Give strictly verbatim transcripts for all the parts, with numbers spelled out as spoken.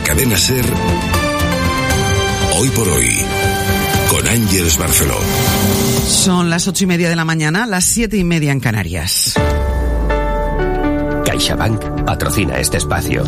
Cadena SER, Hoy por Hoy, con Ángeles Barceló. Son las ocho y media de la mañana, las siete y media en Canarias. CaixaBank patrocina este espacio.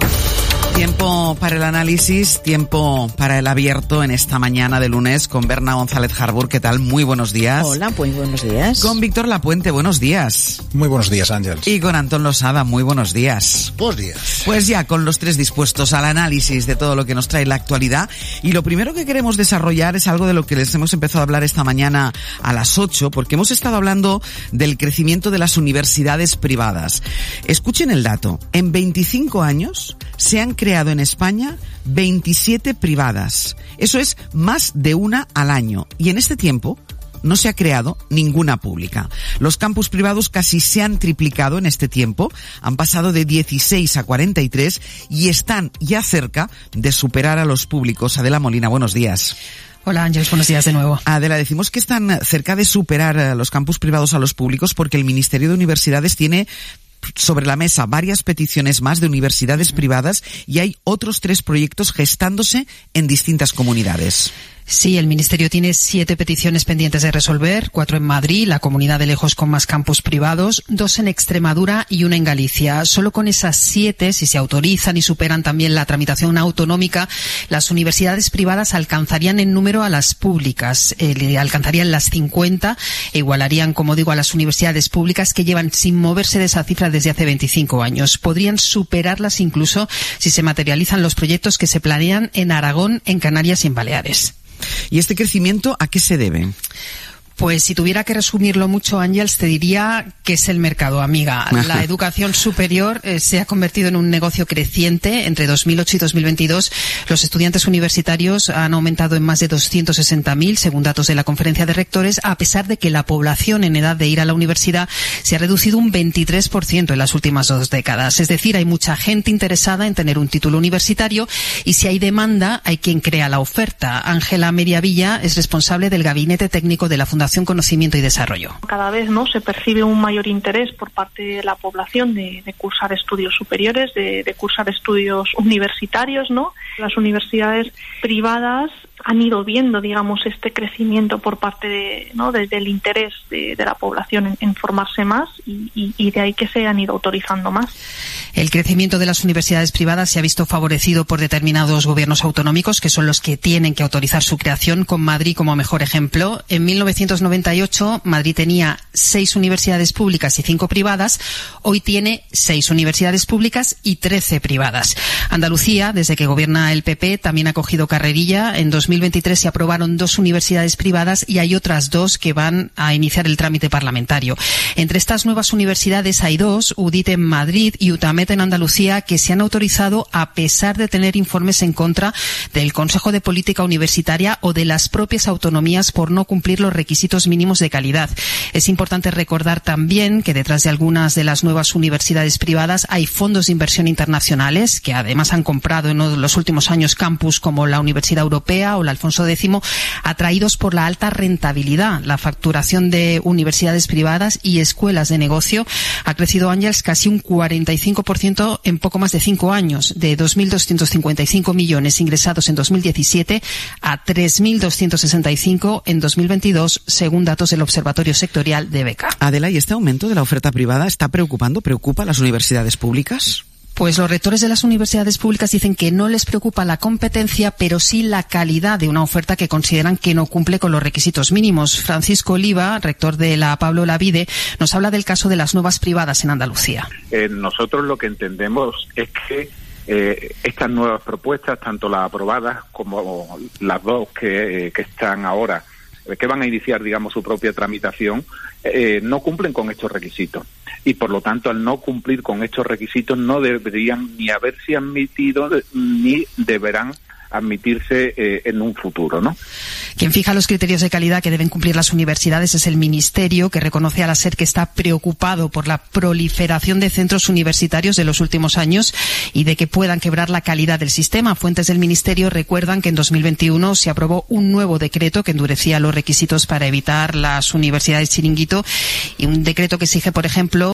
Tiempo para el análisis, tiempo para el abierto en esta mañana de lunes con Berna González Harbour. ¿Qué tal? Muy buenos días. Hola, pues buenos días. Con Víctor Lapuente, buenos días. Muy buenos días, Ángel. Y con Antón Losada, muy buenos días. Buenos días. Pues ya con los tres dispuestos al análisis de todo lo que nos trae la actualidad. Y lo primero que queremos desarrollar es algo de lo que les hemos empezado a hablar esta mañana a las ocho, porque hemos estado hablando del crecimiento de las universidades privadas. Escuchen el dato. En veinticinco años se han creado en España veintisiete privadas. Eso es más de una al año. Y en este tiempo no se ha creado ninguna pública. Los campus privados casi se han triplicado en este tiempo. Han pasado de dieciséis a cuarenta y tres y están ya cerca de superar a los públicos. Adela Molina, buenos días. Hola Ángeles, buenos días de nuevo. Adela, decimos que están cerca de superar los campus privados a los públicos porque el Ministerio de Universidades tiene sobre la mesa varias peticiones más de universidades privadas y hay otros tres proyectos gestándose en distintas comunidades. Sí, el Ministerio tiene siete peticiones pendientes de resolver, cuatro en Madrid, la comunidad de lejos con más campus privados, dos en Extremadura y una en Galicia. Solo con esas siete, si se autorizan y superan también la tramitación autonómica, las universidades privadas alcanzarían en número a las públicas, eh, alcanzarían las cincuenta e igualarían, como digo, a las universidades públicas que llevan sin moverse de esa cifra desde hace veinticinco años. Podrían superarlas incluso si se materializan los proyectos que se planean en Aragón, en Canarias y en Baleares. ¿Y este crecimiento a qué se debe? Pues si tuviera que resumirlo mucho, Ángels, te diría que es el mercado, amiga. La educación superior eh, se ha convertido en un negocio creciente. Entre dos mil ocho y dos mil veintidós, los estudiantes universitarios han aumentado en más de doscientos sesenta mil, según datos de la Conferencia de Rectores, a pesar de que la población en edad de ir a la universidad se ha reducido un veintitrés por ciento en las últimas dos décadas. Es decir, hay mucha gente interesada en tener un título universitario y si hay demanda, hay quien crea la oferta. Ángela Meriavilla es responsable del Gabinete Técnico de la Fundación Conocimiento y Desarrollo. Cada vez no se percibe un mayor interés por parte de la población de, de cursar estudios superiores, de, de cursar estudios universitarios, ¿no? Las universidades privadas han ido viendo, digamos, este crecimiento por parte de, ¿no?, de, del interés de, de la población en, en formarse más y, y, y de ahí que se han ido autorizando más. El crecimiento de las universidades privadas se ha visto favorecido por determinados gobiernos autonómicos que son los que tienen que autorizar su creación, con Madrid como mejor ejemplo. En mil novecientos noventa y ocho Madrid tenía seis universidades públicas y cinco privadas. Hoy tiene seis universidades públicas y trece privadas. Andalucía, desde que gobierna el P P, también ha cogido carrerilla. En dos mil veintitrés se aprobaron dos universidades privadas y hay otras dos que van a iniciar el trámite parlamentario. Entre estas nuevas universidades hay dos, U D I T en Madrid y UTAMED en Andalucía, que se han autorizado a pesar de tener informes en contra del Consejo de Política Universitaria o de las propias autonomías por no cumplir los requisitos mínimos de calidad. Es importante recordar también que detrás de algunas de las nuevas universidades privadas hay fondos de inversión internacionales que además han comprado en los últimos años campus como la Universidad Europea o la Alfonso X, atraídos por la alta rentabilidad. La facturación de universidades privadas y escuelas de negocio ha crecido, Ángels, casi un cuarenta y cinco por ciento en poco más de cinco años, de dos mil doscientos cincuenta y cinco millones ingresados en dos mil diecisiete a tres mil doscientos sesenta y cinco en dos mil veintidós, según datos del Observatorio Sectorial de Beca. Adela, ¿y este aumento de la oferta privada está preocupando, preocupa a las universidades públicas? Pues los rectores de las universidades públicas dicen que no les preocupa la competencia, pero sí la calidad de una oferta que consideran que no cumple con los requisitos mínimos. Francisco Oliva, rector de la Pablo Olavide, nos habla del caso de las nuevas privadas en Andalucía. Eh, nosotros lo que entendemos es que eh, estas nuevas propuestas, tanto las aprobadas como las dos que, eh, que están ahora, que van a iniciar, digamos, su propia tramitación, eh, no cumplen con estos requisitos. Y por lo tanto, al no cumplir con estos requisitos, no deberían ni haberse admitido ni deberán admitirse eh, en un futuro, ¿no? Quien fija los criterios de calidad que deben cumplir las universidades es el Ministerio, que reconoce a la SER que está preocupado por la proliferación de centros universitarios de los últimos años y de que puedan quebrar la calidad del sistema. Fuentes del Ministerio recuerdan que en dos mil veintiuno se aprobó un nuevo decreto que endurecía los requisitos para evitar las universidades chiringuito y un decreto que exige, por ejemplo,